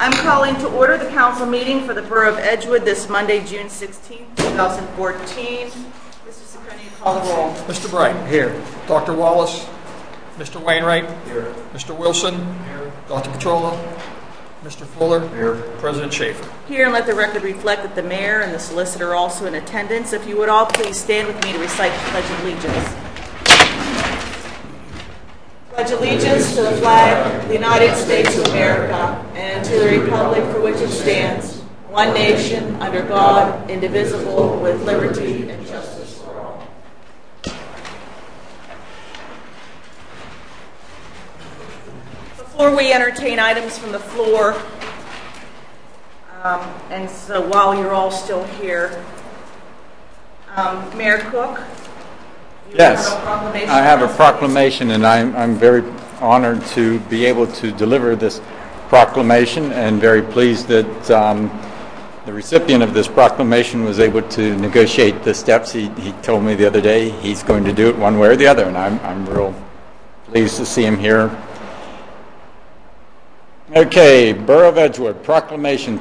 I'm calling to order the council meeting for the Borough of Edgewood this Monday, June 16, 2014. Mr. Ciccone, call the roll. Mr. Bright. Here. Dr. Wallace. Mr. Wainwright. Here. Mr. Wilson. Here. Dr. Petrola. Mr. Fuller. Here. President Schaefer. Here, and let the record reflect that the mayor and the solicitor are also in attendance. If you would all please stand with me to recite the Pledge of Allegiance. Pledge allegiance to the flag of the United States of America and to the republic for which it stands, one nation, under God, indivisible, with liberty and justice for all. Before we entertain items from the floor, and so while you're all still here, Mayor Cook? Yes, I have a proclamation, and I'm very honored to be able to deliver this proclamation, and very pleased that the recipient of this proclamation was able to negotiate the steps. He told me the other day he's going to do it one way or the other, and I'm real pleased to see him here. Okay, Borough of Edgewood, Proclamation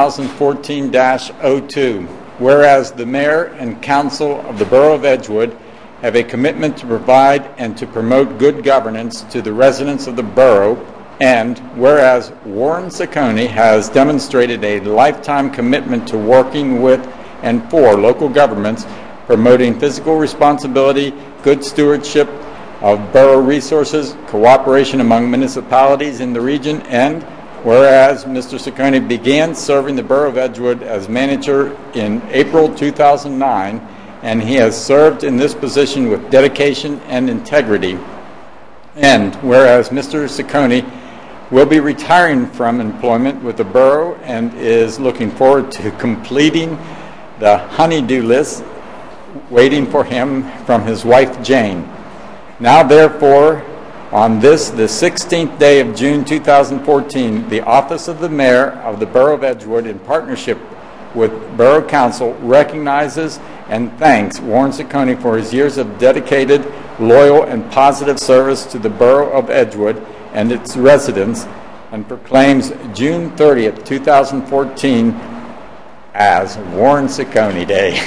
2014-02. Whereas the Mayor and Council of the Borough of Edgewood have a commitment to provide and to promote good governance to the residents of the borough, and whereas Warren Ciccone has demonstrated a lifetime commitment to working with and for local governments, promoting fiscal responsibility, good stewardship of borough resources, cooperation among municipalities in the region, and whereas Mr. Ciccone began serving the Borough of Edgewood as manager in April 2009, and he has served in this position with dedication and integrity. And whereas Mr. Ciccone will be retiring from employment with the borough and is looking forward to completing the honey-do list waiting for him from his wife Jane. Now therefore, on this, the 16th day of June 2014, the Office of the Mayor of the Borough of Edgewood, in partnership with Borough Council, recognizes and thanks Warren Ciccone for his years of dedicated, loyal, and positive service to the Borough of Edgewood and its residents, and proclaims June 30th, 2014 as Warren Ciccone Day.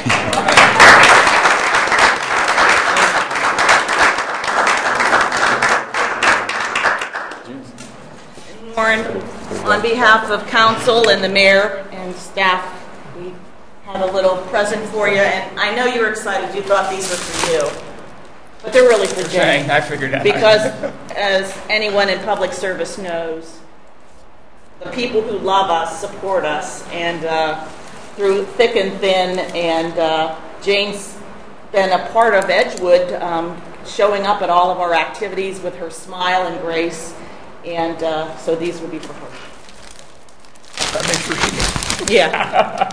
Warren, on behalf of council and the mayor and staff, we have a little present for you, and I know you were excited. You thought these were for you, but they're really for Jane. I figured that. Because, as anyone in public service knows, the people who love us support us, and through thick and thin, and Jane's been a part of Edgewood, showing up at all of our activities with her smile and grace, and so these will be for her. That makes sure she knows. Yeah.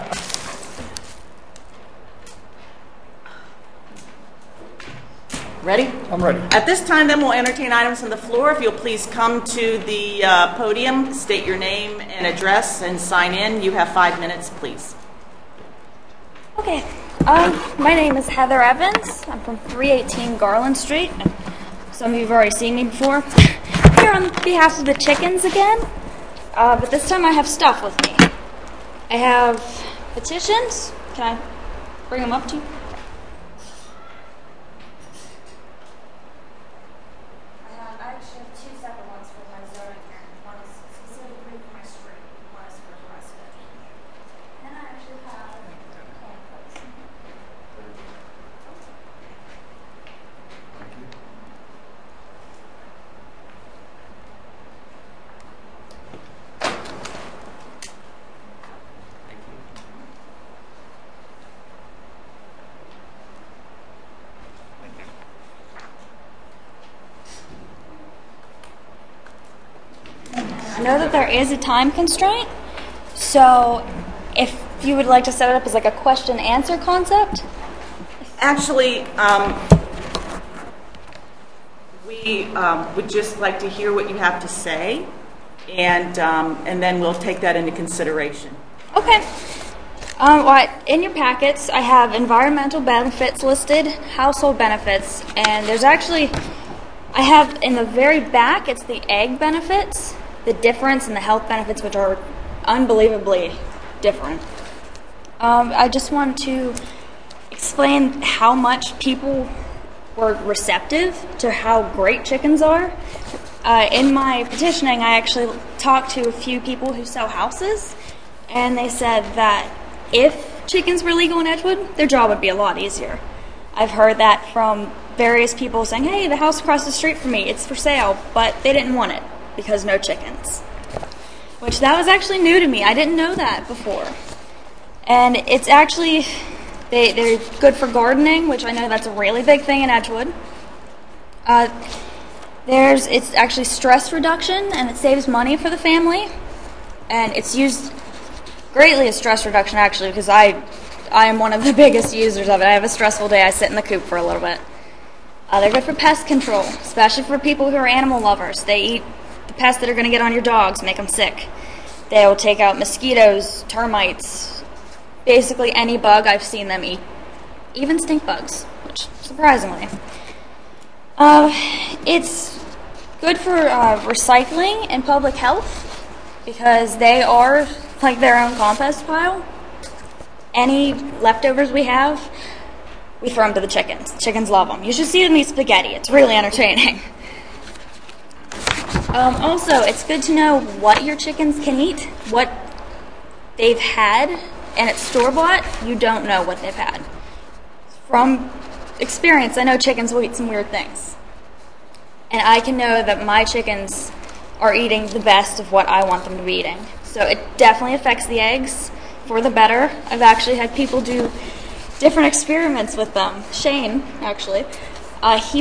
Ready? I'm ready. At this time, then, we'll entertain items from the floor. If you'll please come to the podium, state your name and address, and sign in. You have 5 minutes, please. Okay. My name is Heather Evans. I'm from 318 Garland Street. Some of you have already seen me before. Here on behalf of the chickens again, but this time I have stuff with me. I have petitions. Can I bring them up to you? I actually have two separate ones for my zoning hearing. One is specifically for my street, one is for the resident. And I actually have handcuffs. I know that there is a time constraint, so if you would like to set it up as like a question-answer concept. Actually, we would just like to hear what you have to say, and then we'll take that into consideration. Okay. Well, in your packets, I have environmental benefits listed, household benefits, and there's actually, I have in the very back, it's the egg benefits, the difference in the health benefits, which are unbelievably different. I just want to explain how much people were receptive to how great chickens are. In my petitioning, I actually talked to a few people who sell houses, and they said that if chickens were legal in Edgewood, their job would be a lot easier. I've heard that from various people saying, hey, the house across the street from me, it's for sale, but they didn't want it because no chickens. Which that was actually new to me. I didn't know that before. And it's actually, they're good for gardening, which I know that's a really big thing in Edgewood. It's actually stress reduction, and it saves money for the family. And it's used greatly as stress reduction, actually, because I am one of the biggest users of it. I have a stressful day, I sit in the coop for a little bit. They're good for pest control, especially for people who are animal lovers. They eat the pests that are going to get on your dogs, make them sick. They will take out mosquitoes, termites, basically any bug. I've seen them eat, even stink bugs, which surprisingly. It's good for recycling and public health because they are like their own compost pile. Any leftovers we have, we throw them to the chickens. Chickens love them. You should see them eat spaghetti. It's really entertaining. Also, it's good to know what your chickens can eat, what they've had, and it's store-bought. You don't know what they've had. From experience, I know chickens will eat some weird things. And I can know that my chickens are eating the best of what I want them to be eating. So it definitely affects the eggs for the better. I've actually had people do different experiments with them. Shane, actually, he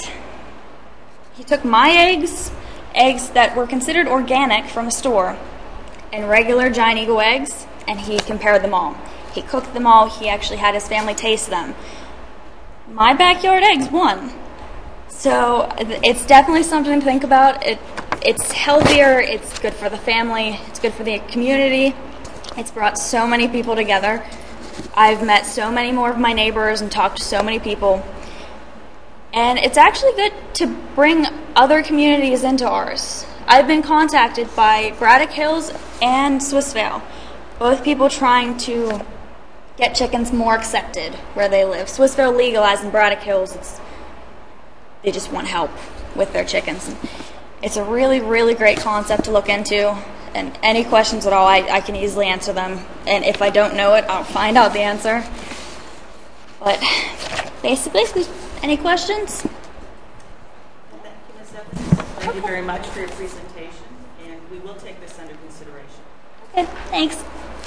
took my eggs that were considered organic from a store, and regular Giant Eagle eggs, and he compared them all. He cooked them all. He actually had his family taste them. My backyard eggs won. So it's definitely something to think about. It's healthier. It's good for the family. It's good for the community. It's brought so many people together. I've met so many more of my neighbors and talked to so many people. And it's actually good to bring other communities into ours. I've been contacted by Braddock Hills and Swissvale, both people trying to get chickens more accepted where they live. Swissvale legalized, in Braddock Hills, they just want help with their chickens. It's a really, really great concept to look into. And any questions at all, I can easily answer them. And if I don't know it, I'll find out the answer. But basically, any questions? Thank you, Ms. Evans. Thank you very much for your presentation, and we will take this under consideration. Okay, thanks.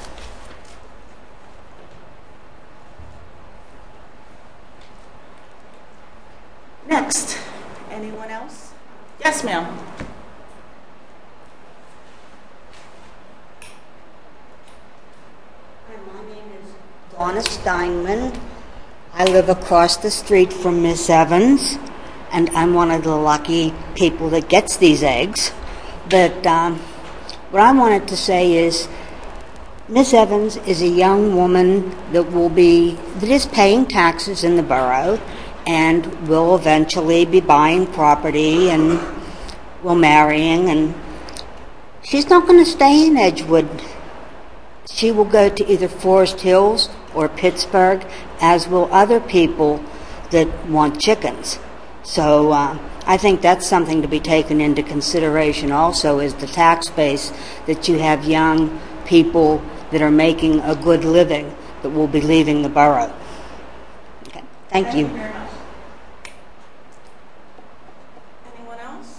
Next, anyone else? Yes, ma'am. My name is Donna Steinman. I live across the street from Miss Evans, and I'm one of the lucky people that gets these eggs. But what I wanted to say is Miss Evans is a young woman that is paying taxes in the borough and will eventually be buying property and will marrying, and she's not going to stay in Edgewood. She will go to either Forest Hills or Pittsburgh, as will other people that want chickens. So I think that's something to be taken into consideration also, is the tax base, that you have young people that are making a good living that will be leaving the borough. Okay. Thank you. Very much. Anyone else?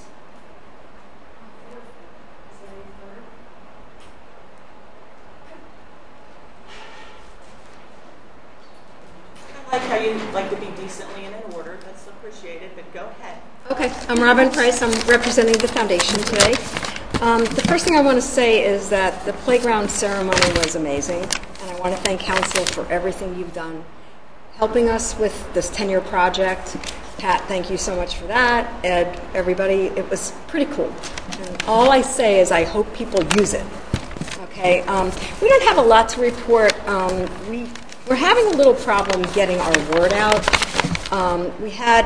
I like how you like to be decently and in order. That's appreciated, but go ahead. Okay, I'm Robin Price. I'm representing the foundation today. The first thing I want to say is that the playground ceremony was amazing, and I want to thank Council for everything you've done, helping us with this 10-year project. Pat, thank you so much for that. Ed, everybody, it was pretty cool. And all I say is I hope people use it. Okay, we don't have a lot to report. We're having a little problem getting our word out. We have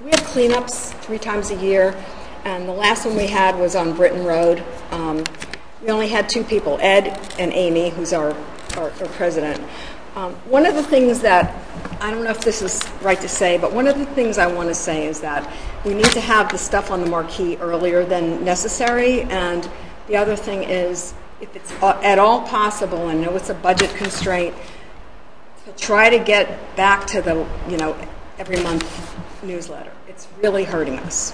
cleanups 3 times a year, and the last one we had was on Britton Road. We only had 2 people, Ed and Amy, who's our president. One of the things that, I don't know if this is right to say, but one of the things I want to say is that we need to have the stuff on the marquee earlier than necessary, and the other thing is, if it's at all possible, and I know it's a budget constraint, to try to get back to the, every month newsletter. It's really hurting us.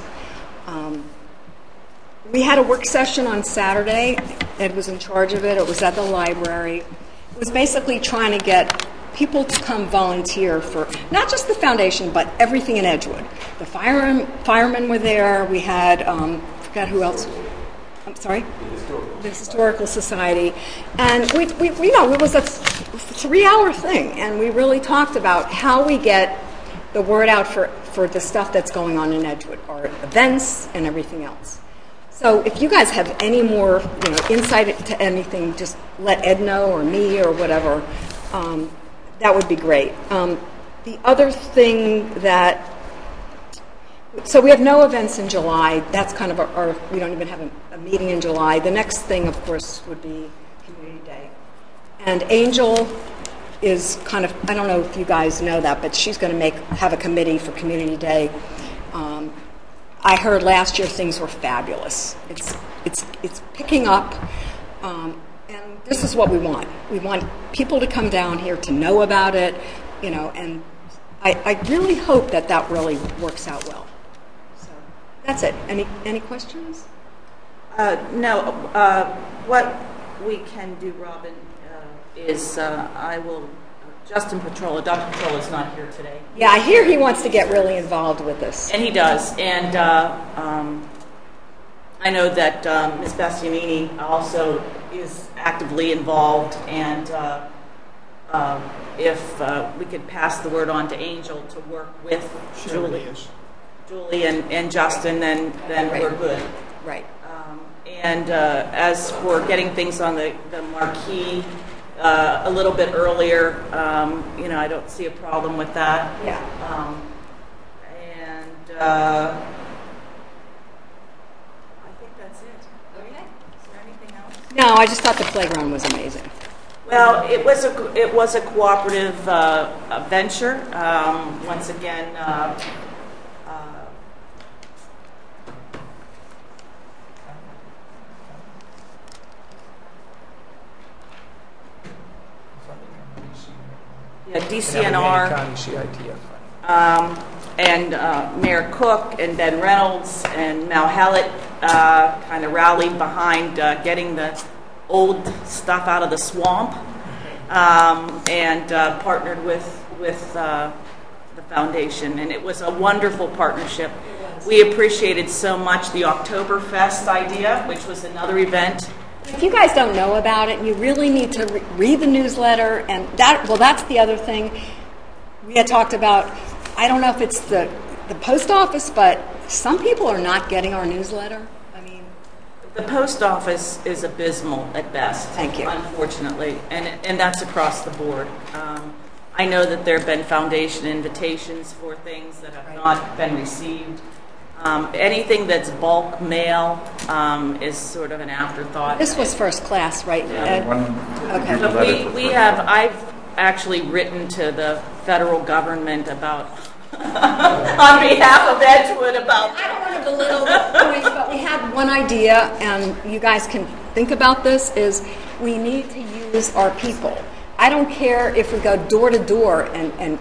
We had a work session on Saturday. Ed was in charge of it. It was at the library. It was basically trying to get people to come volunteer for not just the foundation, but everything in Edgewood. The firemen were there. We had, I forgot who else. I'm sorry? The Historical Society. And we it was a 3-hour thing, and we really talked about how we get the word out for the stuff that's going on in Edgewood, our events and everything else. So if you guys have any more insight into anything, just let Ed know or me or whatever. That would be great. The other thing that, so we have no events in July. That's kind of our we don't even have a meeting in July. The next thing, of course, would be Community Day. And Angel is kind of, I don't know if you guys know that, but she's going to have a committee for Community Day. I heard last year things were fabulous. It's picking up, and this is what we want. We want people to come down here to know about it, and I really hope that really works out well. So that's it. Any questions? No. What we can do, Robin, is I will. Justin Petrola, Dr. Petrola is not here today. Yeah, I hear he wants to get really involved with this. And he does. And I know that Ms. Bastianini also is actively involved. And if we could pass the word on to Angel to work with Julie and Justin, then right. We're good. Right. And as for getting things on the marquee, a little bit earlier, I don't see a problem with that. Yeah. I think that's it. Okay. Is there anything else? No, I just thought the playground was amazing. Well, it was a cooperative venture. Once again. DCNR, and Mayor Cook and Ben Reynolds and Mal Hallett kind of rallied behind getting the old stuff out of the swamp, and partnered with the foundation, and it was a wonderful partnership. We appreciated so much the Oktoberfest idea, which was another event. If you guys don't know about it, you really need to read the newsletter. And that's the other thing we had talked about. I don't know if it's the post office, but some people are not getting our newsletter. I mean, the post office is abysmal at best. Thank you. Unfortunately, and that's across the board. I know that there have been foundation invitations for things that have not been received. Anything that's bulk mail is sort of an afterthought. This was first class, right, Ed? Okay. But I've actually written to the federal government about, on behalf of Edgewood, about. I don't want to belittle the points, but we had one idea, and you guys can think about this, is we need to use our people. I don't care if we go door to door and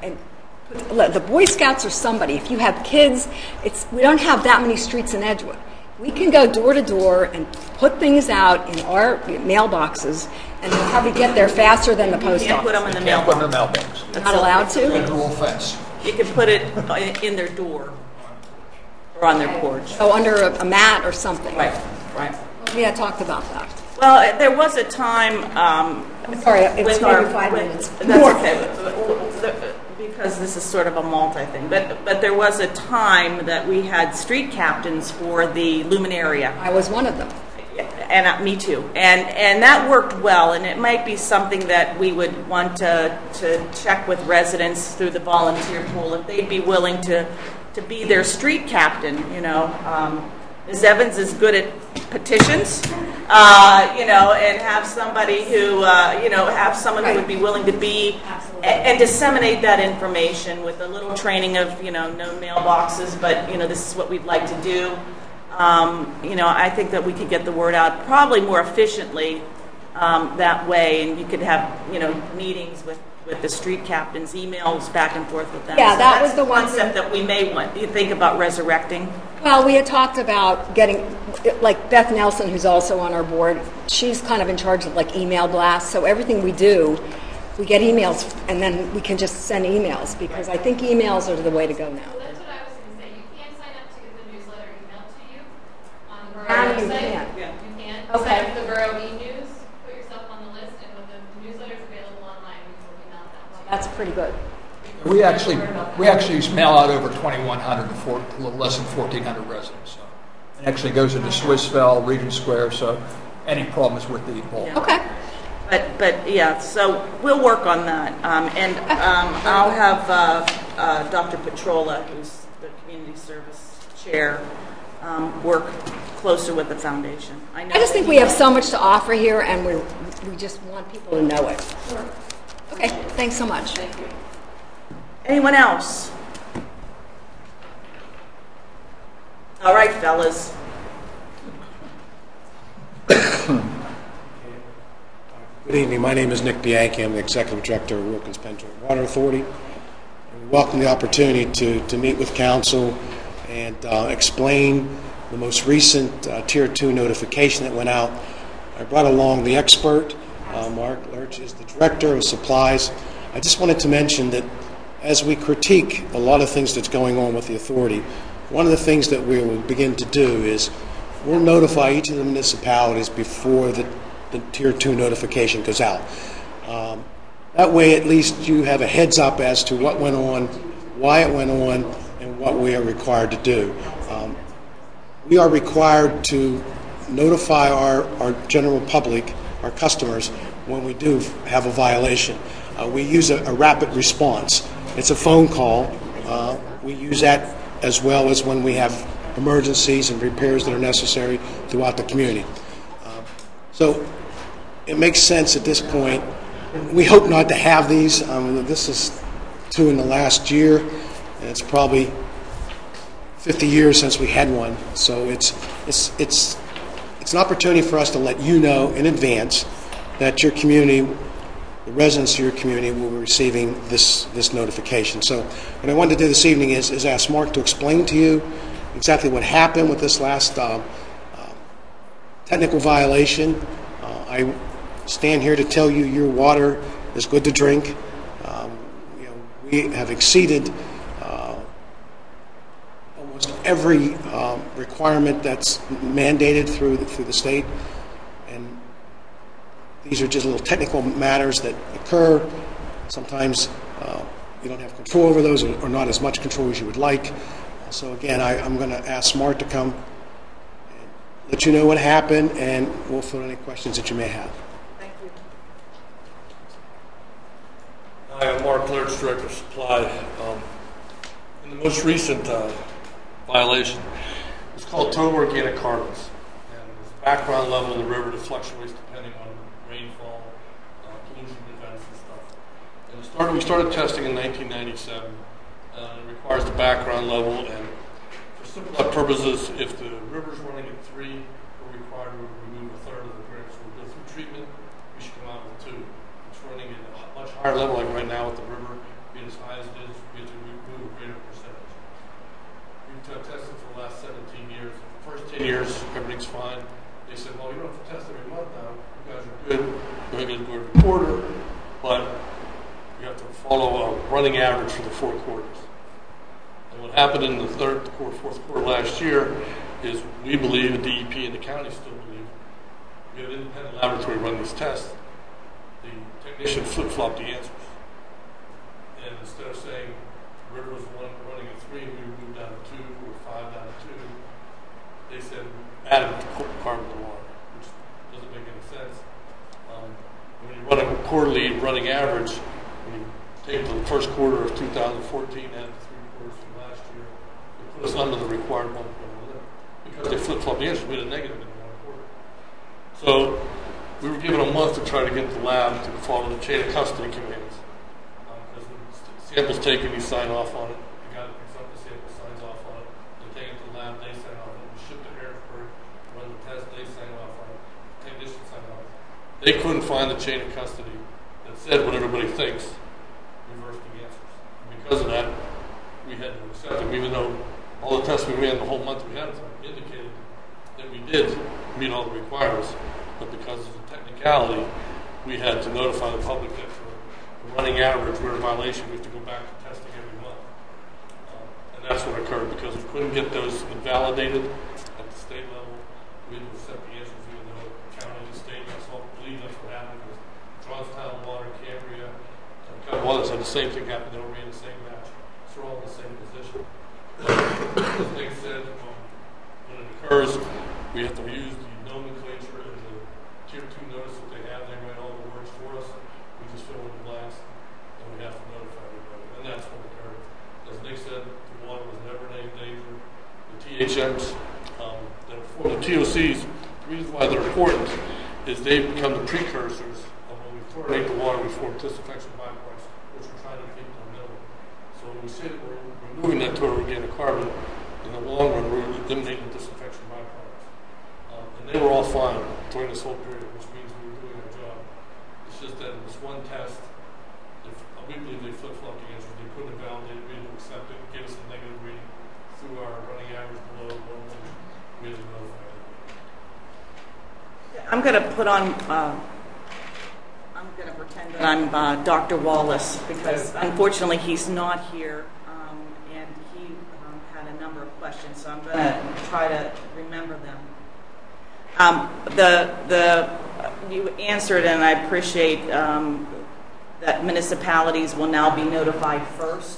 the Boy Scouts or somebody. If you have kids, we don't have that many streets in Edgewood. We can go door to door and put things out in our mailboxes, and we'll probably get there faster than the post office. You can't put them in the mailbox. You're not allowed to? Federal offense. You can put it in their door or on their porch. Oh, under a mat or something. Right. We had talked about that. Well, there was a time. Sorry, it's maybe 5 minutes. That's okay. Because this is sort of a multi-thing. But there was a time that we had street captains for the Luminaria. I was one of them. And me too. And that worked well, and it might be something that we would want to check with residents through the volunteer pool, if they'd be willing to be their street captain, Ms. Evans is good at petitions, and have somebody who, have someone who would be willing to be and disseminate that information with a little training of, no mailboxes, but, this is what we'd like to do. I think that we could get the word out probably more efficiently that way, and you could have, meetings with the street captains, emails back and forth with them. Yeah, so that was that's the one concept that we may want. You think about resurrecting. Well, we had talked about getting, like Beth Nelson, who's also on our board, she's kind of in charge of like email blasts. So everything we do, we get emails, and then we can just send emails, because I think emails are the way to go now. Well, that's what I was going to say. You can sign up to get the newsletter emailed to you on the Borough And you website. can. Yeah. You can. Okay. Sign up for the Borough e-news, put yourself on the list, and when the newsletter's available online, we will email it out to you. That's pretty good. We actually mail out over 2,100 to a little less than 1,400 residents. So it actually goes into Swissvale, Regent Square. So any problems with the bulk. Yeah. Okay. But yeah, so we'll work on that, and I'll have Dr. Petrola, who's the community service chair, work closer with the foundation. I just think we have so much to offer here, and we just want people to know it. Okay, thanks so much. Thank you. Anyone else? All right, fellas. Good evening. My name is Nick Bianchi. I'm the Executive Director of Wilkins Penn Joint Water Authority. And we welcome the opportunity to meet with Council and explain the most recent Tier 2 notification that went out. I brought along the expert. Mark Lurch is the Director of Supplies. I just wanted to mention that as we critique a lot of things that's going on with the authority, one of the things that we will begin to do is we'll notify each of the municipalities before the Tier 2 notification goes out. That way at least you have a heads up as to what went on, why it went on, and what we are required to do. We are required to notify our general public, our customers, when we do have a violation. We use a rapid response. It's a phone call. We use that as well as when we have emergencies and repairs that are necessary throughout the community. So it makes sense at this point. We hope not to have these. This is 2 in the last year, and it's probably 50 years since we had one. So it's an opportunity for us to let you know in advance that your community, the residents of your community, will be receiving this notification. So what I wanted to do this evening is ask Mark to explain to you exactly what happened with this last technical violation. I stand here to tell you your water is good to drink. We have exceeded almost every requirement that's mandated through the state, and these are just little technical matters that occur. Sometimes you don't have control over those, or not as much control as you would like. So again, I'm going to ask Smart to come and let you know what happened, and we'll fill any questions that you may have. Thank you. Hi, I'm Mark Lurch, Director of Supply. In the most recent violation, it's called total organic carbons. And there's a background level in the river that fluctuates depending on rainfall, pollution events and stuff. And we started testing in 1997. It requires the background level, and for simple purposes, if the river's running at 3, we're required to remove a third of the drink. So we'll go through treatment, we should come out with 2. It's running at a much higher level, like right now with the river being as high as it is, we have to remove a greater percentage. We've tested for the last 17 years. The first 10 years, everything's fine. They said, well, you don't have to test every month now. You guys are good. You're going to go every quarter, but you have to follow a running average for the 4 quarters. And what happened in the fourth quarter last year is we believe, and DEP and the county still believe, we have an independent laboratory run this test. The technician flip-flopped the answers. And instead of saying the river was running at 3 and we moved down to 2 or 5 down to 2, they said added carbon to water, which doesn't make any sense. When you run a quarterly running average, when you take the first quarter of 2014 and the 3 quarters from last year, it put us under the required 1.1 limit. Because they flip-flopped the answers, we had a negative in the 1 quarter. So So we were given a month to try to get the lab to follow the chain of custody commands. As the sample's taken, you sign off on it. The guy that picks up the sample signs off on it. They take it to the lab, they sign off on it. We ship to Harrisburg, run the test, they sign off on it. Technicians sign off on it. They couldn't find the chain of custody that said what everybody thinks, reverse the answers. And because of that, we had to accept them, even though all the tests we ran the whole month we had indicated that we did meet all the requirements. But because of the technicality, we had to notify the public that for the running average, we're in violation. We have to go back to testing every month. And that's what occurred because we couldn't get those invalidated at the state level. We didn't accept the answers even though the county and the state, I believe that's what happened because Johnstown, Water, Cambria, and a couple others had the same thing happen. They were in the same match. So we're all in the same position. As Nick said, when it occurs, we have to use the nomenclature and the Tier 2 notice that they have. They write all the words for us. We just fill in the blanks, and we have to notify everybody. And that's what occurred. As Nick said, the water was never in any danger. The THMs that form the TOCs, the reason why they're important is they become the precursors of when we fluorinate the water, we form disinfection byproducts, which we're trying to keep in the middle. So when we say that we're removing that total organic carbon, in the long run, we're eliminating disinfection byproducts. And they were all fine during this whole period, which means we were doing our job. It's just that in this one test, we believe they flip-flopped the answers. They couldn't validate it, we didn't accept it, gave us a negative reading through our running average below 1. We didn't notify it. I'm going to put on, I'm going to pretend that I'm Dr. Wallace because unfortunately he's not here and he had a number of questions, so I'm going to try to remember them. You answered, and I appreciate that municipalities will now be notified first.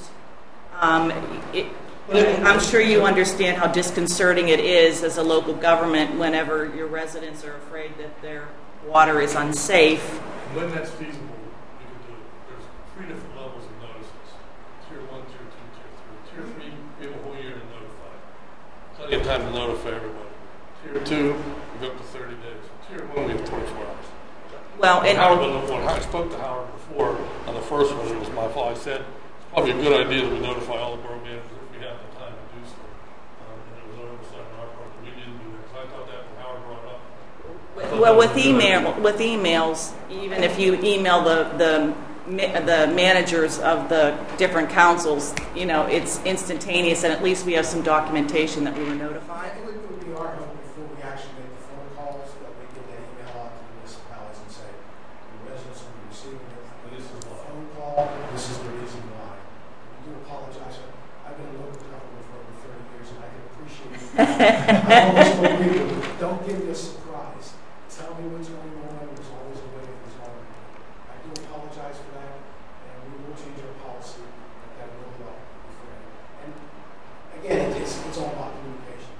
I'm sure you understand how disconcerting it is as a local government whenever your residents are afraid that their water is unsafe. When that's feasible, we can do it. There's 3 different levels of notices. Tier 1, Tier 2, Tier 3. Tier 3, we have a whole year to notify. Plenty of time to notify everybody. Tier 2, we go up to 30 days. Tier 1, we have 24 hours. Well, and when I spoke to Howard before on the first one, it was my fault. I said it's probably a good idea that we notify all the borough managers if we have the time to do so. And it was an oversight on our part that we didn't do that because I thought that when Howard brought it up. Well, with emails, even if you email the managers of the different councils, you know, it's instantaneous, and at least we have some documentation that we were notified. I think it would be our hope before we actually make the phone calls that we get that email out to the municipalities and say, the residents will be receiving it. This is the phone call. This is the reason why. We do apologize. I've been a local government for over 30 years, and I can appreciate it. I always told people, don't give me a surprise. Tell me what's going on. There's always a way that there's always a way. I do apologize for that, and we will change our policy. That will be all. And again, it's all about communications.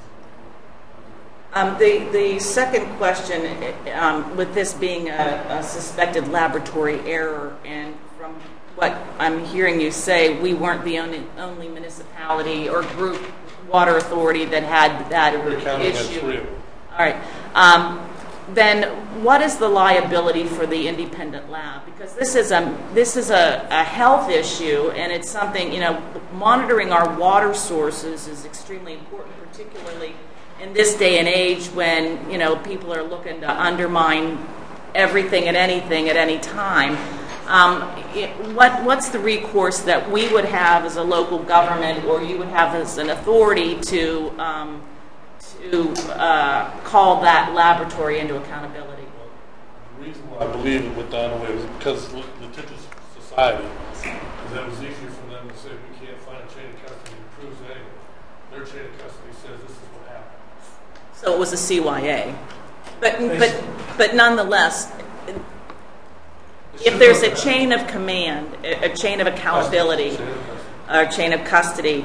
The second question, with this being a suspected laboratory error, and from what I'm hearing you say, we weren't the only municipality or group, water authority that had that issue. All right. Then what is the liability for the independent lab? Because this is a health issue, and it's something, you know, monitoring our water sources is extremely important, particularly in this day and age when, you know, people are looking to undermine everything and anything at any time. What's the recourse that we would have as a local government, or you would have as an authority to call that laboratory into accountability? The reason why I believe it went down the way was because litigious society, because that was easier for them to say we can't find a chain of custody that proves anything. Their chain of custody says this is what happened. So it was a CYA, but nonetheless, if there's a chain of command, a chain of accountability, or a chain of custody,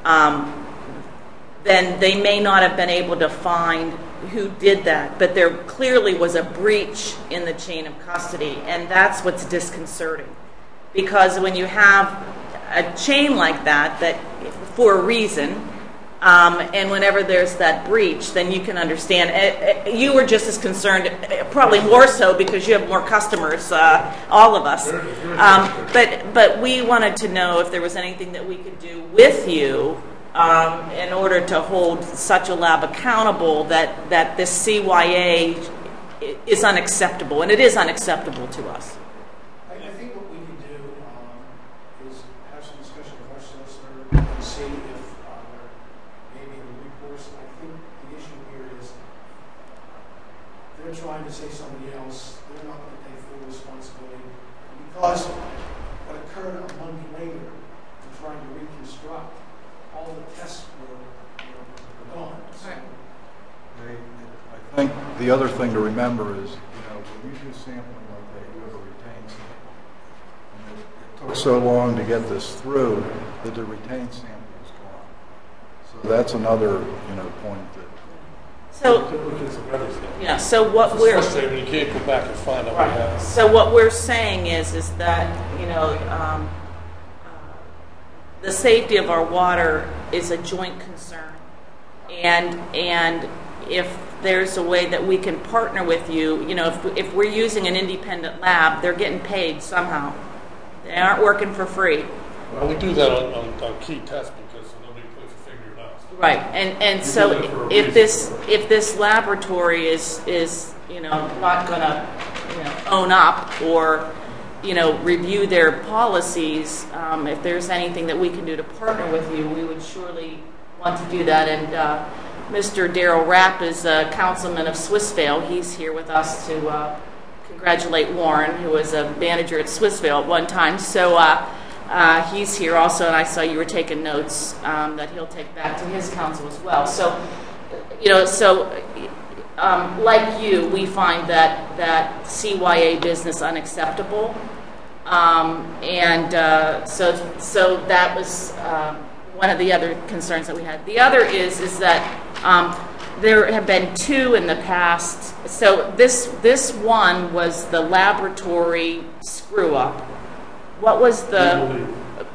then they may not have been able to find who did that, but there clearly was a breach in the chain of custody, and that's what's disconcerting. Because when you have a chain like that for a reason, And whenever there's that breach, then you can understand. You were just as concerned, probably more so because you have more customers, all of us. But we wanted to know if there was anything that we could do with you in order to hold such a lab accountable that this CYA is unacceptable, and it is unacceptable to us. I think what we can do is have some discussion with our solicitor and see if maybe a recourse. I think the issue here is they're trying to say somebody else. They're not going to take full responsibility because what occurred a month later in trying to reconstruct, all the tests were gone. So, I think the other thing to remember is, when you do sampling like that, you have a retained sample. And it took so long to get this through that the retained sample is gone. So that's another, point that. So what we're frustrating when you can't go back and find out what happened. So what we're saying is that the safety of our water is a joint concern, and if there's a way that we can partner with you, if we're using an independent lab, they're getting paid somehow. They aren't working for free. Well, we do that on key tests because nobody puts a finger out. Right, and so if this laboratory is not going to own up or review their policies, if there's anything that we can do to partner with you, we would surely want to do that. And Mr. Darrell Rapp is a councilman of Swissvale. He's here with us to congratulate Warren, who was a manager at Swissvale at one time. So he's here also, and I saw you were taking notes that he'll take back to his council as well. So, like you, we find that CYA business unacceptable, and so that was one of the other concerns that we had. The other is that there have been two in the past. So this one was the laboratory screw up. What was the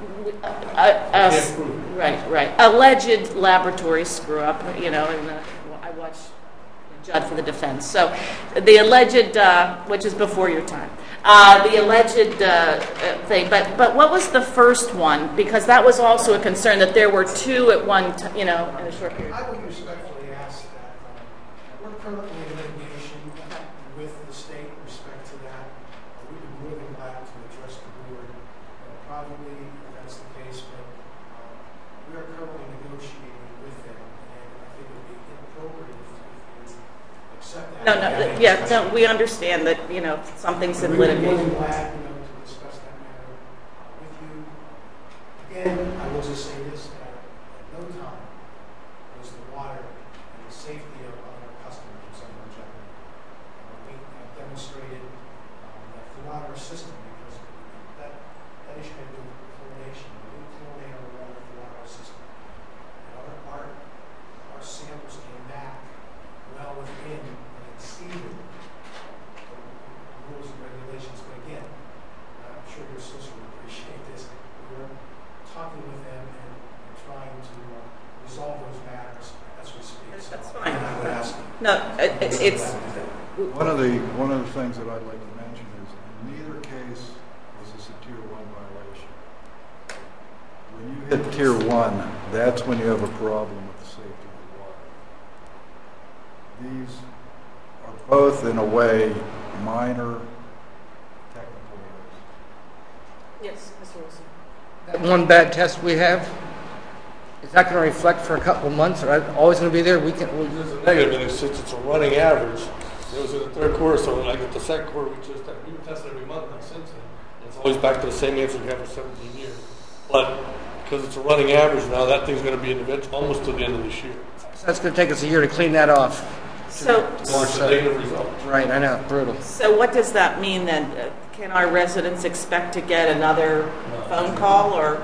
right alleged laboratory screw up? I watched Judd for the defense. So the alleged, which is before your time, the alleged thing. But what was the first one? Because that was also a concern that there were two at one time, in a short period. I would respectfully ask that we're currently in litigation with the state with respect to that. We've been moving back to address the board. Probably that's the case, but we are currently negotiating with them, and I think it would be inappropriate if you accept that. No, we understand that, something's in litigation. We're really glad, to discuss that matter with you. Again, I will just say this, that at no time was the water and the safety of our customers under jeopardy. We have demonstrated that throughout our system, because that issue had to do with chlorination. We chlorinate our water throughout our system. And our samples came back well within and exceeded the rules and regulations. But again, I'm sure your sister will appreciate this. We're talking with them and trying to resolve those matters as we speak. That's fine. And I would ask you. No, it's One of the things that I'd like to mention is in neither case was this a Tier 1 violation. When you hit Tier 1, that's when you have a problem with the safety of the water. These are both, in a way, minor technical errors. yes, Mr. Wilson. That one bad test we have, is that going to reflect for a couple months? Or always going to be there? There's a negative, and since it's a running average, it was in the third quarter, so when I get the second quarter, we've been testing every month now since then. It's always back to the same answer we have for 17 years. But because it's a running average now, that thing's going to be in the almost to the end of this year. So that's going to take us a year to clean that off. So It's a negative result. Right, I know, brutal. So what does that mean then? Can our residents expect to get another phone call or?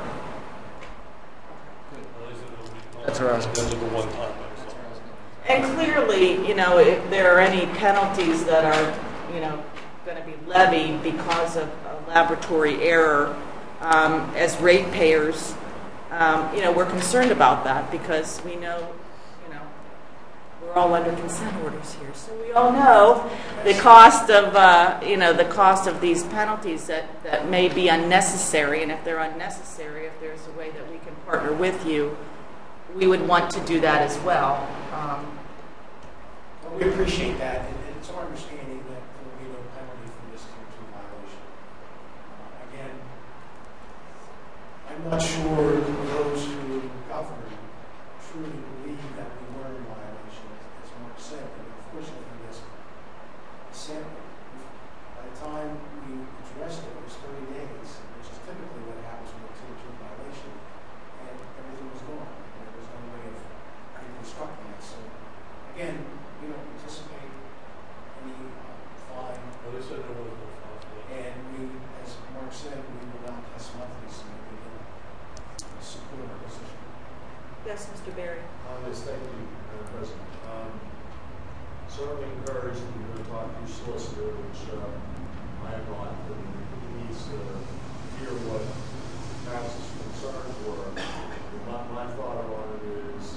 That's what I was End of the one time. And clearly, if there are any penalties that are, going to be levied because of a laboratory error, as ratepayers, we're concerned about that because we know, we're all under consent orders here, so we all know the cost of these penalties that may be unnecessary, and if they're unnecessary, if there's a way that we can partner with you, we would want to do that as well. Well, we appreciate that, and it's our understanding that there will be no penalty for this Tier 2 violation. Again, I'm not sure those who govern truly believe that we were in violation, as Mark said, but unfortunately, this sample, by the time we addressed it, it was 30 days, which is typically what happens with a Tier 2 violation, and everything was gone. There was no way of reconstructing it. So, again, we don't anticipate any fine. Well, they said there was no fine. And we, as Mark said, we will not test monthly so that we can support our position. Yes, Mr. Berry. Yes, thank you, Madam President. Certainly encouraged that you're going to talk to your solicitor, which I am not, but he needs to hear what council's concerns were. My thought on it is,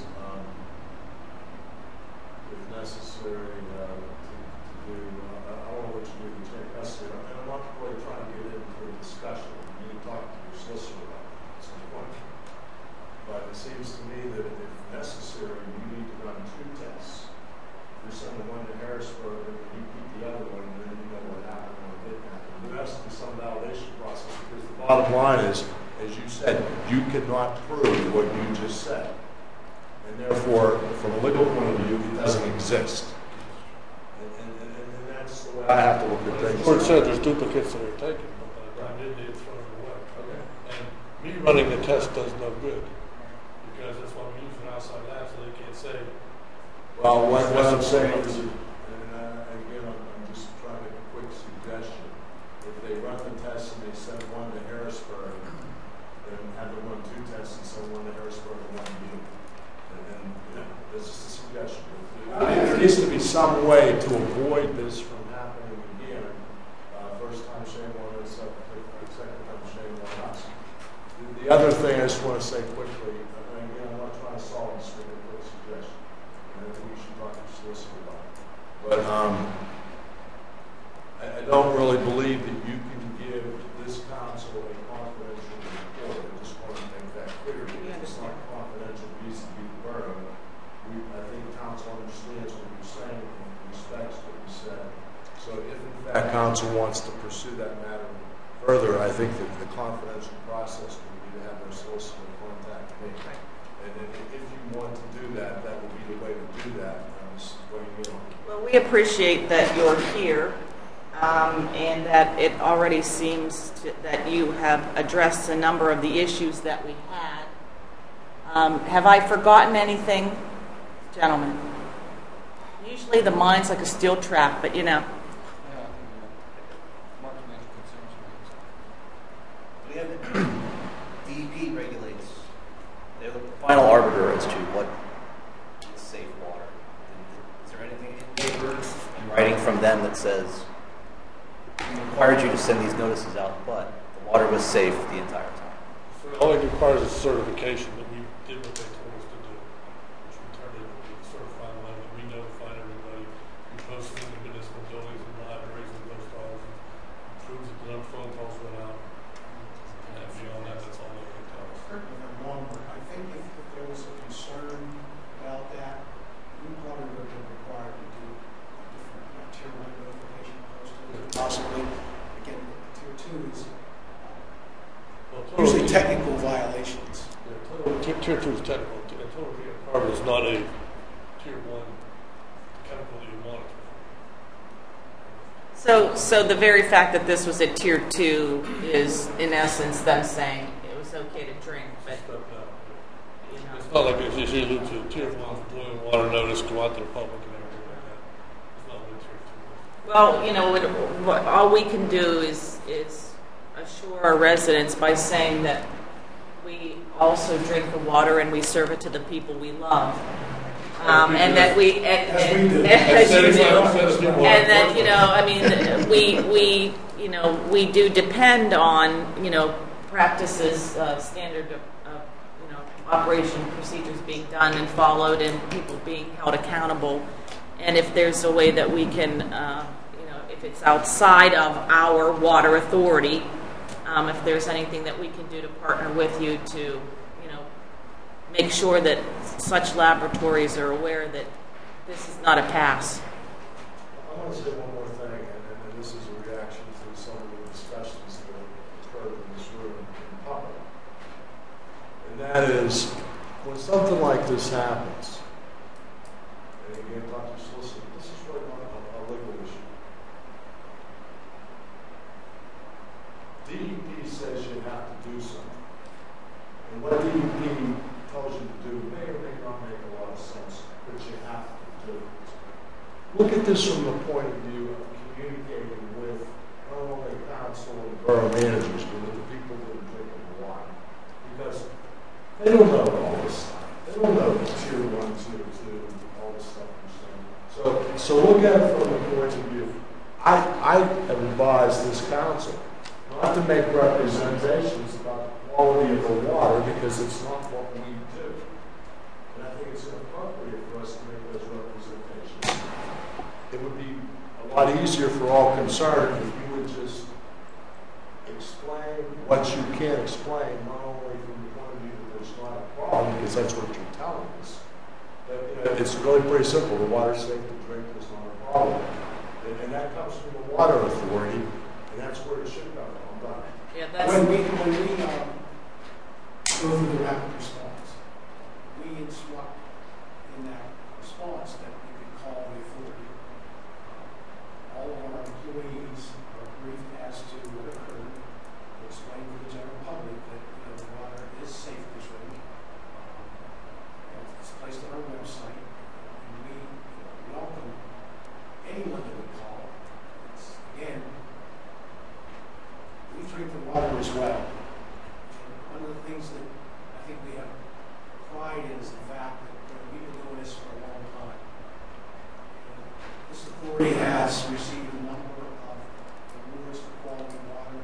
if necessary, to do, I don't know what you do to take custody. And I'm not really trying to get into a discussion. You need to talk to your solicitor about it at some point. But it seems to me that if necessary, you need to run 2 tests. You're sending one to Harrisburg, and you keep the other one, and then you know what happened and what didn't happen. There has to be some validation process, because the bottom line is, as you said, you cannot prove what you just said. And therefore, from a legal point of view, it doesn't exist. And that's the way I have to look at things. The court said there's duplicates that are taken, but by the time they throw it away. Okay. And me running the test does no good, because that's why we use an outside lab, so they can't say. Well, what I'm saying is, and again, I'm just trying to make a quick suggestion. If they run the test and they send one to Harrisburg, then have them run 2 tests and send one to Harrisburg and one to you. And that's just a suggestion. There needs to be some way to avoid this from happening again. First time, shame on us. Second time, shame on us. The other thing I just want to say quickly, and again, I'm not trying to solve this with a quick suggestion. I think you should talk to your solicitor about it. But I don't really believe that you can give this council a confidential report. I just want to make that clear. It's not confidential vis-a-vis the borough. I think the council understands what you're saying and respects what you said. So if in fact council wants to pursue that matter further, I think that the confidential process would be to have their solicitor contact me. And if you want to do that, that would be the way to do that. Well, we appreciate that you're here, and that it already seems that you have addressed a number of the issues that we had. Have I forgotten anything, gentlemen? Usually the mind's like a steel trap, but DEP regulates, they're the final arbiter as to what is safe water. Is there anything in paper, in writing from them that says, we required you to send these notices out, but the water was safe the entire time? So all it requires is certification that we did what they told us to do, which we turned in a certified letter that we notified everybody. We posted in the municipal buildings and libraries and post offices, and proves that no phone calls went out. And beyond that, that's all they can tell us. Correct me if I'm wrong, but I think if there was a concern about that, we probably would have been required to do a different Tier 1 notification posted, possibly. Again, Tier 2 is usually technical violations. Yeah, Tier 2 is technical. Total carbon is not a Tier 1 chemical that you monitor. So the very fact that this was a Tier 2 is, in essence, them saying it was okay to drink, but it's not like it's usually to Tier 1 boiling water notice go out to the public and everything like that. It's not like Tier 2. well, all we can do is assure our residents by saying that we also drink the water and we serve it to the people we love. And that we, as you do, and that we do depend on practices, standard of operation procedures being done and followed and people being held accountable. And if there's a way that we can, if it's outside of our water authority, if there's anything that we can do to partner with you to, make sure that such laboratories are aware that this is not a pass. I want to say one more thing, and this is a reaction to some of the discussions that occurred in this room in public. And that is, when something like this happens, and again, Dr. Solicitor, this is really not a legal issue. DEP says you have to do something. And what DEP tells you to do may or may not make a lot of sense, but you have to do it. Look at this from the point of view of communicating with not only council and borough managers, but with the people that are drinking the water. Because they don't know all this stuff. They don't know the tier 1, tier 2, all this stuff you're saying. So look at it from the point of view. I have advised this council not to make representations about the quality of the water because it's not what we do. And I think it's inappropriate for us to make those representations. It would be a lot easier for all concerned if you would just explain what you can explain, not only from the point of view that there's not a problem, because that's what you're telling us, but it's really pretty simple. The water safe to drink is not a problem. And that comes from the water authority, and that's where it should come from. Yeah, that's when we go through the rapid response, we instruct in that response that we can call the authority. All of our employees are briefed as to what occurred, to explain to the general public that the water is safe to drink. It's placed on our website, and we welcome anyone that would call. Again, we drink the water as well. And one of the things that I think we have pride in is the fact that we've been doing this for a long time. And this authority has received a number of awards for quality water.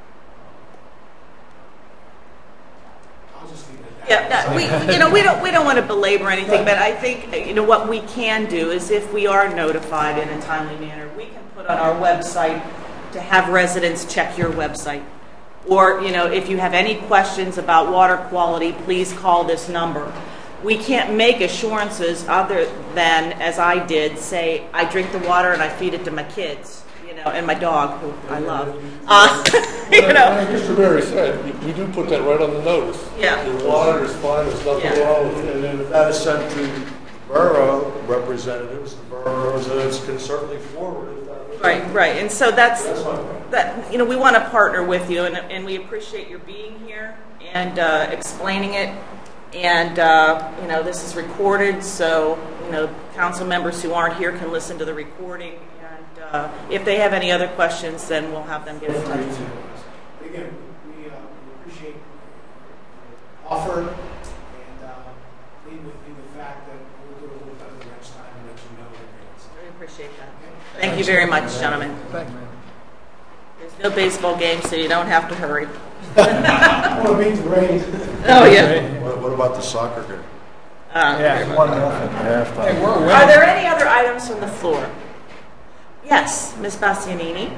I'll just leave it at that. Yeah, we don't want to belabor anything, but I think what we can do is if we are notified in a timely manner, we can put on our website to have residents check your website. Or, if you have any questions about water quality, please call this number. We can't make assurances other than, as I did, say, I drink the water and I feed it to my kids, and my dog, who I love. Mr. Berry said, we do put that right on the notice. Yeah. The water is fine, there's nothing wrong with it. And then if that is sent to borough representatives, the borough representatives can certainly forward it. Right, and so that's that. We want to partner with you, and we appreciate your being here and explaining it. And this is recorded, so council members who aren't here can listen to the recording. And if they have any other questions, then we'll have them get in touch. Again, we appreciate the offer, and leave with you the fact that we'll do a little better next time and let you know in advance. I appreciate that. Thank you very much, gentlemen. Thank you. There's no baseball game, so you don't have to hurry. Oh, it means rain. Oh, yeah. What about the soccer game? Yeah, 1-0. Are there any other items from the floor? Yes, Ms. Bastianini.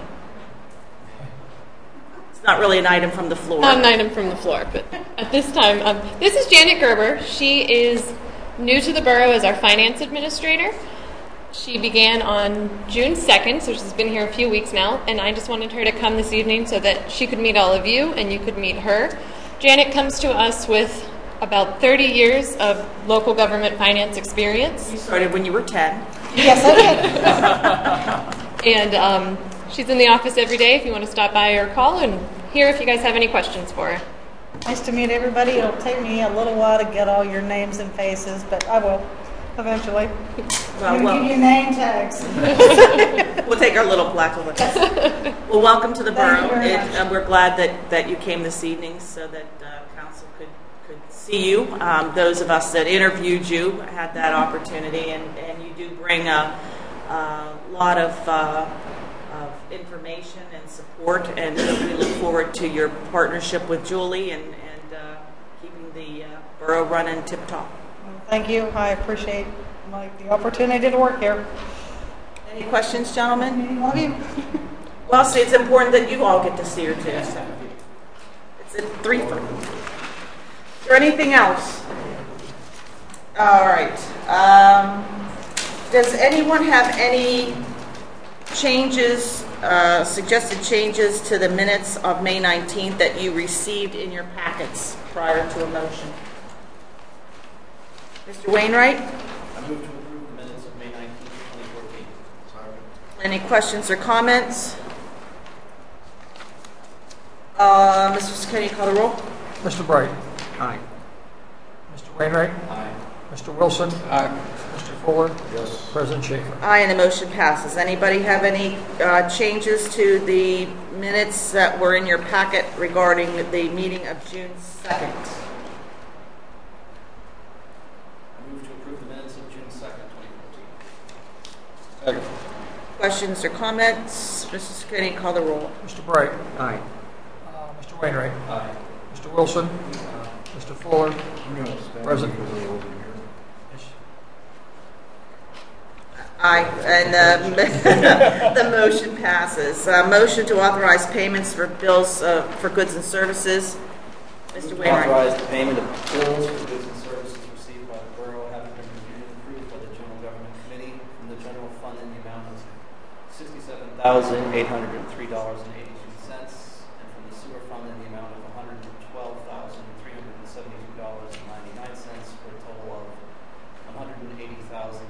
It's not really an item from the floor. Not an item from the floor, but at this time, this is Janet Gerber. She is new to the borough as our finance administrator. She began on June 2nd, so she's been here a few weeks now, and I just wanted her to come this evening so that she could meet all of you and you could meet her. Janet comes to us with about 30 years of local government finance experience. You started when you were 10. Yes, I did. And she's in the office every day if you want to stop by or call, and here if you guys have any questions for her. Nice to meet everybody. It'll take me a little while to get all your names and faces, but I will eventually. Well, give you name tags. We'll take our little plaque with us. Well, welcome to the borough. We're glad that you came this evening so that council could see you. Those of us that interviewed you had that opportunity, and you do bring a lot of information and support, and we look forward to your partnership with Julie and keeping the borough borough running tip-top. Thank you. I appreciate the opportunity to work here. Any questions, gentlemen? Love you. Well, see, it's important that you all get to see her too. So. It's a 3 for. Is there anything else? All right. Does anyone have any changes, suggested changes to the minutes of May 19th that you received in your packets prior to a motion? Mr. Wainwright? I move to approve the minutes of May 19th, 2014. Any questions or comments? Mr. Can you call the roll? Mr. Bright. Aye. Mr. Wainwright. Aye. Mr. Wilson. Aye. Mr. Fuller. Yes. President Schaefer. Aye, and the motion passes. Anybody have any changes to the minutes that were in your packet regarding the meeting of June 2nd? I move to approve the minutes of June 2nd, 2014. Second. Questions or comments? Mrs. Kenny, call the roll. Mr. Bright. Aye. Mr. Wainwright. Aye. Mr. Wilson. Mr. Fuller. I'm going to stand Present. because they're over here. Aye, and the motion passes. Motion to authorize payments for bills for goods and services. Mr. Wainwright. Authorize the payment of bills for goods and services received by the borough having been reviewed and approved by the General Government Committee from the general fund in the amount of $67,803.82 and from the sewer fund in the amount of $112,372.99 for a total of $180,171.81.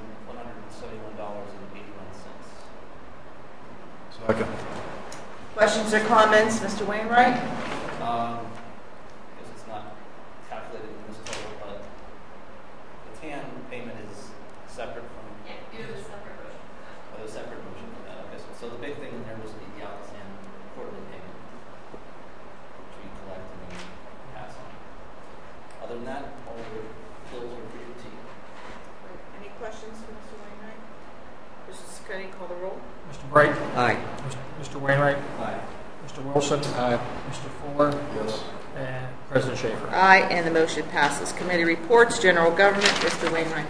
Second. Questions or comments? Mr. Wainwright? Because it's not calculated in this total, but the TAN payment is separate from. It was a separate motion. Oh, a separate motion for that. Okay, so the big thing in there was the TAN quarterly payment, which we collect and then pass on. Other than that, all of the bills are pretty routine. Any questions for Mr. Wainwright? Mrs. Kenny, call the roll. Mr. Bright. Aye. Mr. Wainwright. Aye. Mr. Wilson. Aye. Mr. Fuller. Yes. And President Schaefer. Aye, and the motion passes. Committee reports, general government, Mr. Wainwright.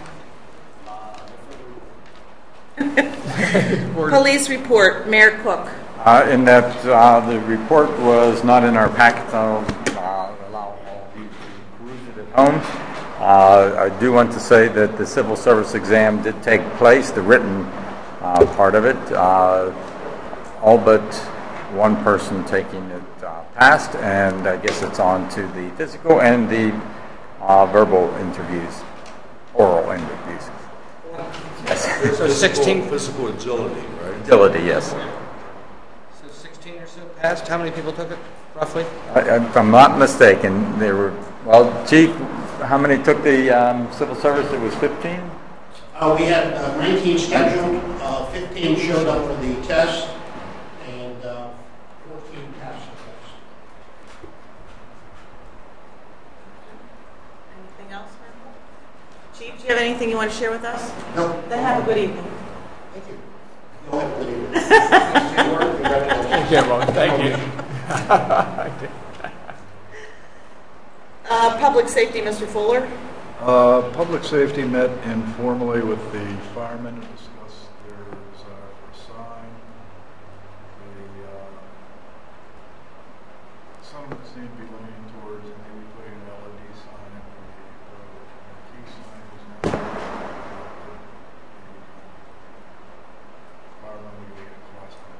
Police report, Mayor Cook. In that the report was not in our packet, so I'll allow all of you to peruse it at home. I do want to say that the civil service exam did take place, the written part of it. All but one person taking it passed, and I guess it's on to the physical and the verbal interviews, oral interviews. Yes. So 16. Physical agility, right? Agility, yes. So 16 or so passed. How many people took it, roughly? If I'm not mistaken, there were, well, Chief, how many took the civil service? It was 15? We had 19 scheduled, 15 showed up for the test, and 14 passed the test. Anything else, ma'am? Chief, do you have anything you want to share with us? No. Then have a good evening. Thank you. You'll have a good evening. Thank you, everyone. Thank you. Public safety, Mr. Fuller. Public safety met informally with the firemen to discuss their desire for a sign. Some of it seem to be leaning towards maybe putting an LED sign in for the key sign is now firemen would be across the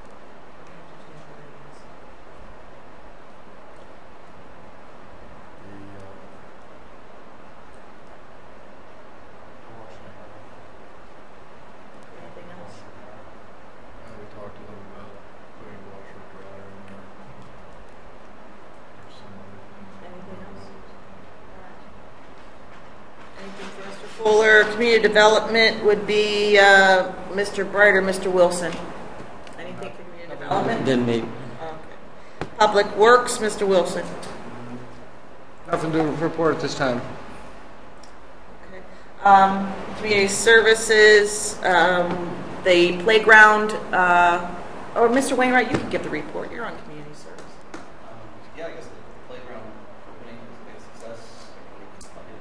Anything else? we talked to them about putting a washer dryer in there. There's some other things. Anything else? Anything for Mr. Fuller? Community development would be Mr. Bright or Mr. Wilson. Anything for community development? Didn't meet. Okay. Public Works, Mr. Wilson. Nothing to report at this time. Okay. Community services, the playground, or Mr. Wainwright, you can give the report. You're on community service. Yeah, I guess the playground opening was a big success.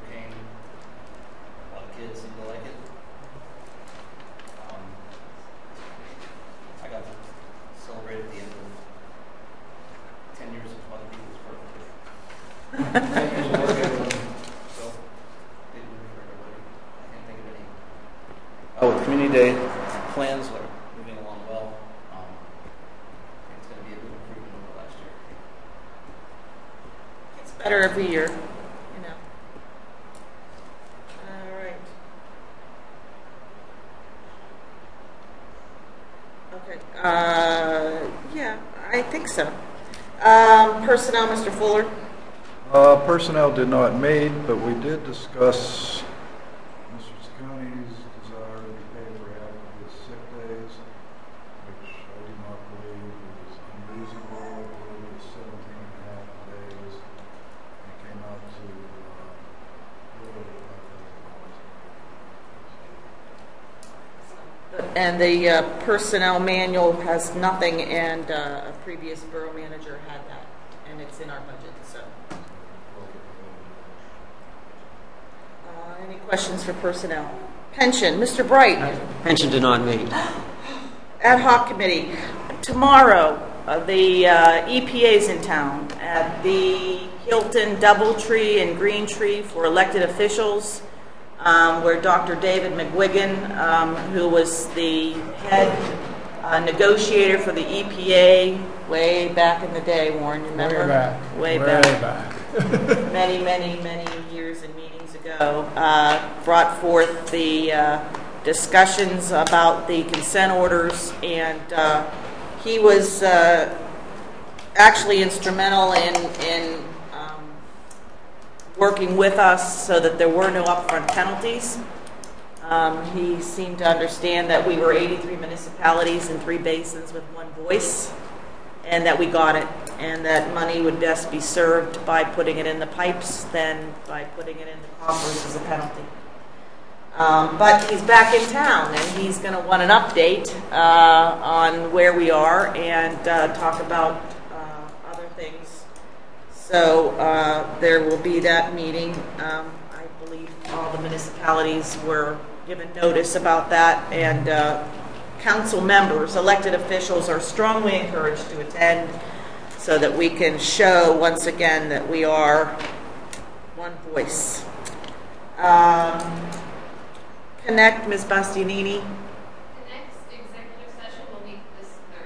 better every year, you know. All right. Okay. Yeah, I think so. Personnel, Mr. Fuller. Personnel did not meet, but we did discuss Mr. Cicconi's desire to be paid for half of his sick days, which I do not believe is unreasonable. I believe it's 17 and a half days. It came out to a little over $5,000. And the personnel manual has nothing, and a previous borough manager had that, and it's in our budget. So, any questions for personnel? Pension, Mr. Bright. Pension did not meet. Ad hoc committee. Tomorrow, the EPA's in town at the Hilton Doubletree and Green Tree for elected officials, where Dr. David McGuigan, who was the head negotiator for the EPA way back in the day, Warren, you remember? Way back. many years and meetings ago, brought forth the discussions about the consent orders, and he was actually instrumental in working with us so that there were no upfront penalties. He seemed to understand that we were 83 municipalities and 3 basins with one voice, and that we got it, and that money would best be served by putting it in the pipes than by putting it in the coffers as a penalty. But he's back in town, and he's going to want an update on where we are and talk about other things. So there will be that meeting. I believe all the municipalities were given notice about that, and council members, elected officials, are strongly encouraged to attend so that we can show once again that we are one voice. Connect, Ms. Bastianini. The next executive session will meet this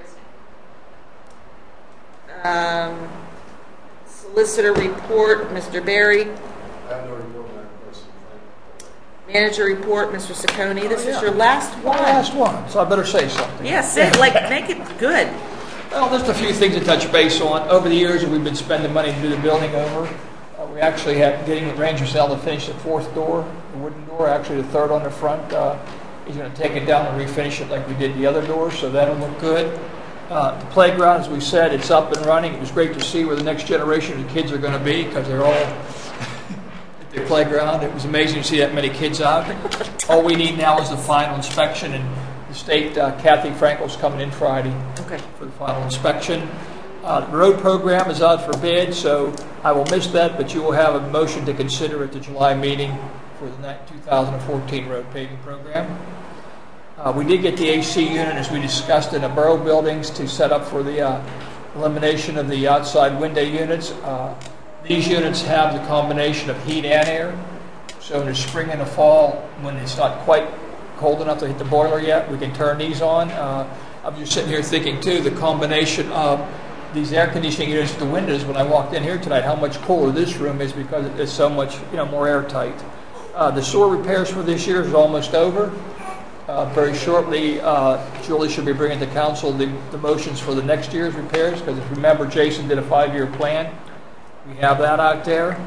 Thursday. Solicitor report, Mr. Berry. I have no report, Madam President. Manager report, Mr. Cicconi. This is your last one. Last one, so I better say something. Yeah, make it good. Well, just a few things to touch base on. Over the years, we've been spending money to do the building over. We actually have getting Ranger Sale to finish the 4th door, the wooden door, actually the 3rd on the front. He's going to take it down and refinish it like we did the other doors, so that'll look good. The playground, as we said, it's up and running. It was great to see where the next generation of kids are going to be, because they're all at the playground. It was amazing to see that many kids out. All we need now is the final inspection, and the state, Kathy Frankel's coming in Friday for the final inspection. The road program is out for bid, so I will miss that, but you will have a motion to consider at the July meeting for the 2014 road paving program. We did get the AC unit, as we discussed, in the borough buildings to set up for the elimination of the outside window units. These units have the combination of heat and air, so in the spring and the fall, when it's not quite cold enough to hit the boiler yet, we can turn these on. I'm just sitting here thinking, too, the combination of these air conditioning units at the windows, when I walked in here tonight, how much cooler this room is because it's so much more airtight. The sewer repairs for this year is almost over. Very shortly, Julie should be bringing to council the motions for the next year's repairs, because if you remember, Jason did a 5-year plan. We have that out there.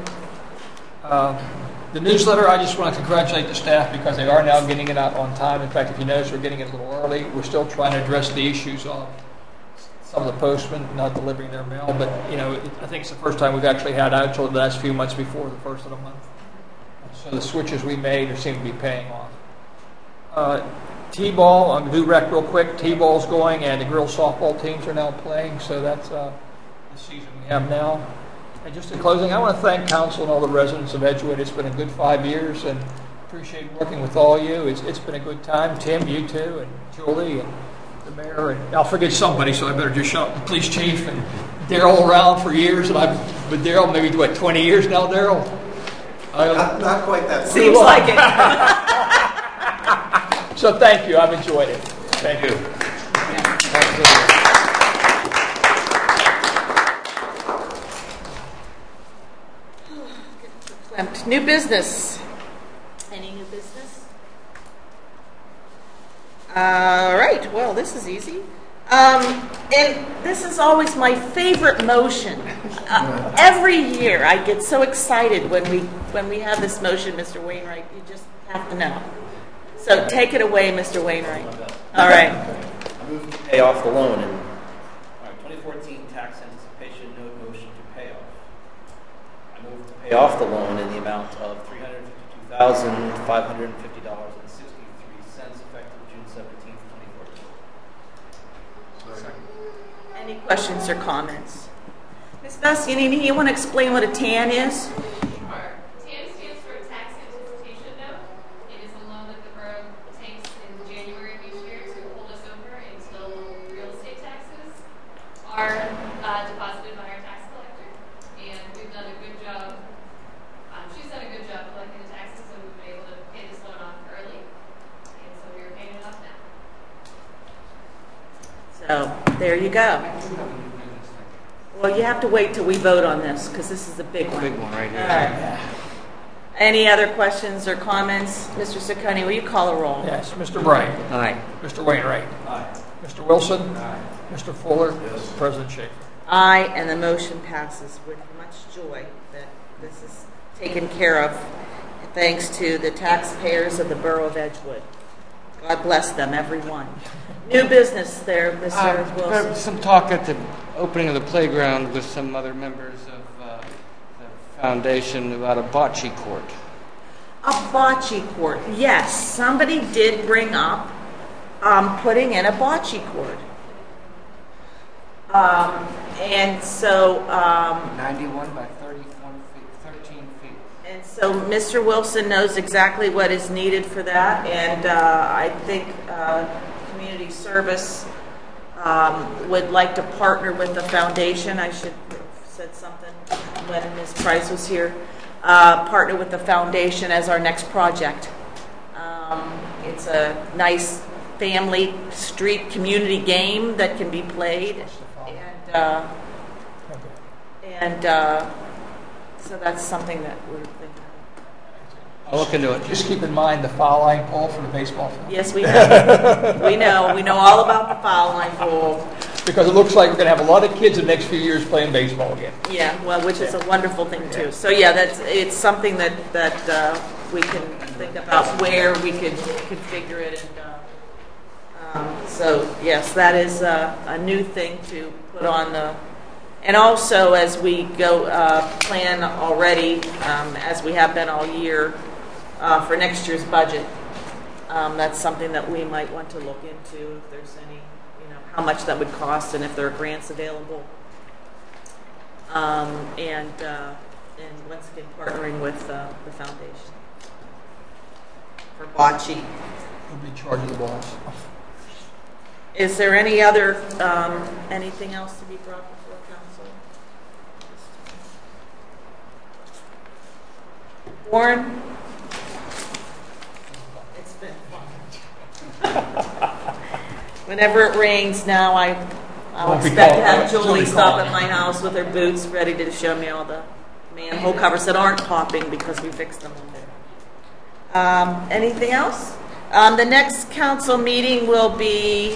The newsletter, I just want to congratulate the staff because they are now getting it out on time. In fact, if you notice, we're getting it a little early. We're still trying to address the issues of some of the postmen not delivering their mail, but I think it's the first time we've actually had out until the last few months before the first of the month. So the switches we made seem to be paying off. T-ball, I'm going to do rec real quick. T-ball's going, and the girls softball teams are now playing, so that's the season we have now. And just in closing, I want to thank council and all the residents of Edgewood. It's been a good 5 years, and appreciate working with all you. It's been a good time. Tim, you too, and Julie, and the mayor, and I'll forget somebody, so I better just shout the police chief and Daryl around for years, and I've been Daryl maybe 20 years now, Daryl. Not quite that. Seems like it. So thank you. I've enjoyed it. Thank you. New business. Any new business? All right. Well, this is easy. And this is always my favorite motion. Every year I get so excited when we have this motion, Mr. Wainwright. You just have to know. So take it away, Mr. Wainwright. All right. I move to pay off the loan in 2014 tax anticipation note motion to pay off. I move to pay off the loan in the amount of $352,550.63 effective June 17th, 2014. Any questions or comments? Ms. Bastianini, you want to explain what a TAN is? Sure. TAN stands for Tax Anticipation Note. It is a loan that the borough takes in January of each year to hold us over until real estate taxes are deposited by our tax collector. And we've done a good job. She's done a good job collecting the taxes, so we've been able to pay this loan off early. And so we are paying it off now. So there you go. Well, you have to wait till we vote on this because this is a big one. Big one right here. All right. Any other questions or comments? Mr. Ciccone, will you call a roll? Yes. Mr. Bright. Aye. Mr. Wainwright. Aye. Mr. Wilson. Aye. Mr. Fuller. Yes. President Schaefer. Aye, and the motion passes with much joy that this is taken care of, thanks to the taxpayers of the Borough of Edgewood. God bless them, everyone. New business there, Mr. There Wilson. was some talk at the opening of the playground with some other members of the foundation about a bocce court. A bocce court. Yes, somebody did bring up putting in a bocce court. And so... 91 by 31 feet, 13 feet. And so Mr. Wilson knows exactly what is needed for that, and I think Community Service would like to partner with the foundation. I should have said something when Ms. Price was here. Partner with the foundation as our next project. It's a nice family street community game that can be played, and so that's something that we're thinking of. I'll look into it. Just keep in mind the foul line pole for the baseball field. Yes, we know. We know all about the foul line pole. Because it looks like we're going to have a lot of kids in the next few years playing baseball again. Yeah, well, which is a wonderful thing too. So yeah, it's something that we can think about where we could configure it, and so yes, that is a new thing to put on the. And also, as we go plan already, as we have been all year, for next year's budget, that's something that we might want to look into if there's any, how much that would cost and if there are grants available. And once again, partnering with the foundation for bocce. We'll be charging the balls. Is there any other anything else to be brought before council? Warren? It's been fun. Whenever it rains now, I'll expect to have Julie stop at my house with her boots ready to show me all the manhole covers that aren't popping because we fixed them one day. Anything else? The next council meeting will be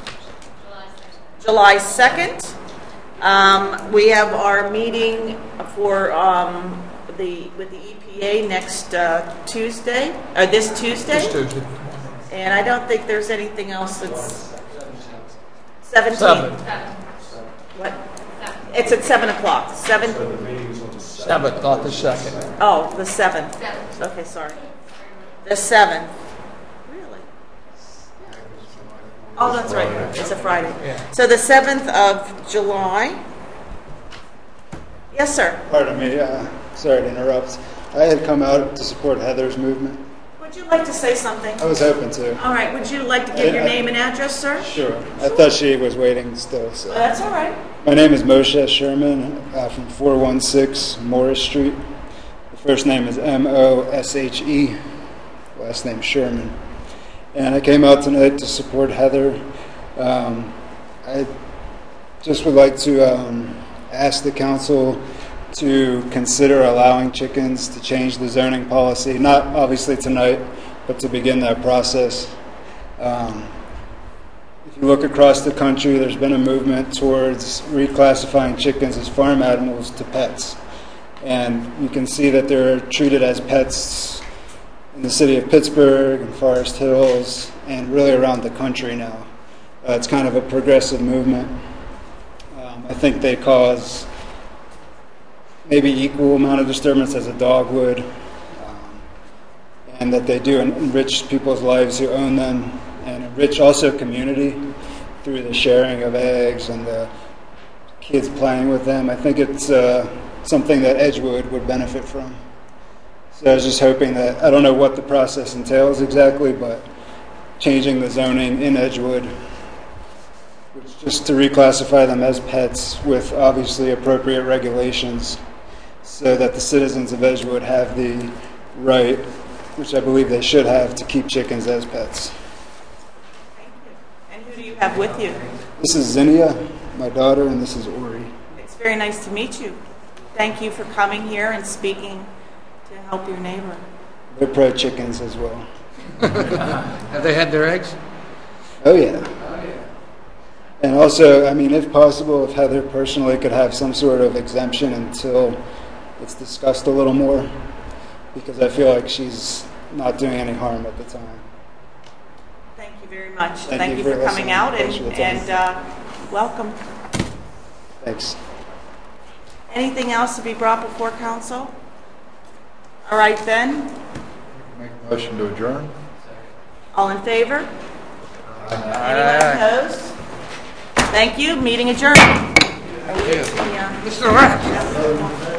July 2nd. We have our meeting for with the EPA next Tuesday, or this Tuesday. This Tuesday. And I don't think there's anything else that's 17th. 7th. What? It's at 7 o'clock. 7th, 7th, not the 2nd. Oh, the 7th. Okay, sorry. The 7th. Really? Oh, that's right. It's a Friday. Yeah. So the 7th of July. Yes, sir. Pardon me. Sorry to interrupt. I had come out to support Heather's movement. Would you like to say something? I was hoping to. All right. Would you like to give your name and address, sir? Sure. I thought she was waiting still. So. That's all right. My name is Moshe Sherman from 416 Morris Street. The first name is Moshe. Last name Sherman. And I came out tonight to support Heather. I just would like to ask the council to consider allowing chickens to change the zoning policy, not obviously tonight, but to begin that process. If you look across the country, there's been a movement towards reclassifying chickens as farm animals to pets. And you can see that they're treated as pets in the city of Pittsburgh and Forest Hills and really around the country now. It's kind of a progressive movement. I think they cause maybe equal amount of disturbance as a dog would, and that they do enrich people's lives who own them, and enrich also community through the sharing of eggs and the kids playing with them. I think it's something that Edgewood would benefit from. So I was just hoping that, I don't know what the process entails exactly, but changing the zoning in Edgewood, which is just to reclassify them as pets with obviously appropriate regulations, so that the citizens of Edgewood have the right, which I believe they should have, to keep chickens as pets. Thank you. And who do you have with you? This is Zinnia, my daughter, and this is Ori. It's very nice to meet you. Thank you for coming here and speaking to help your neighbor. They're pro chickens as well. Have they had their eggs? Oh, yeah. And also, I mean, if possible, if Heather personally could have some sort of exemption until it's discussed a little more, because I feel like she's not doing any harm at the time. Thank you very much. Thank you for for coming listening. out and welcome. Thanks. Anything else to be brought before council? All right then. Make a motion to adjourn. All in favor? Anyone opposed? Thank you. Meeting adjourned. This is a wrap.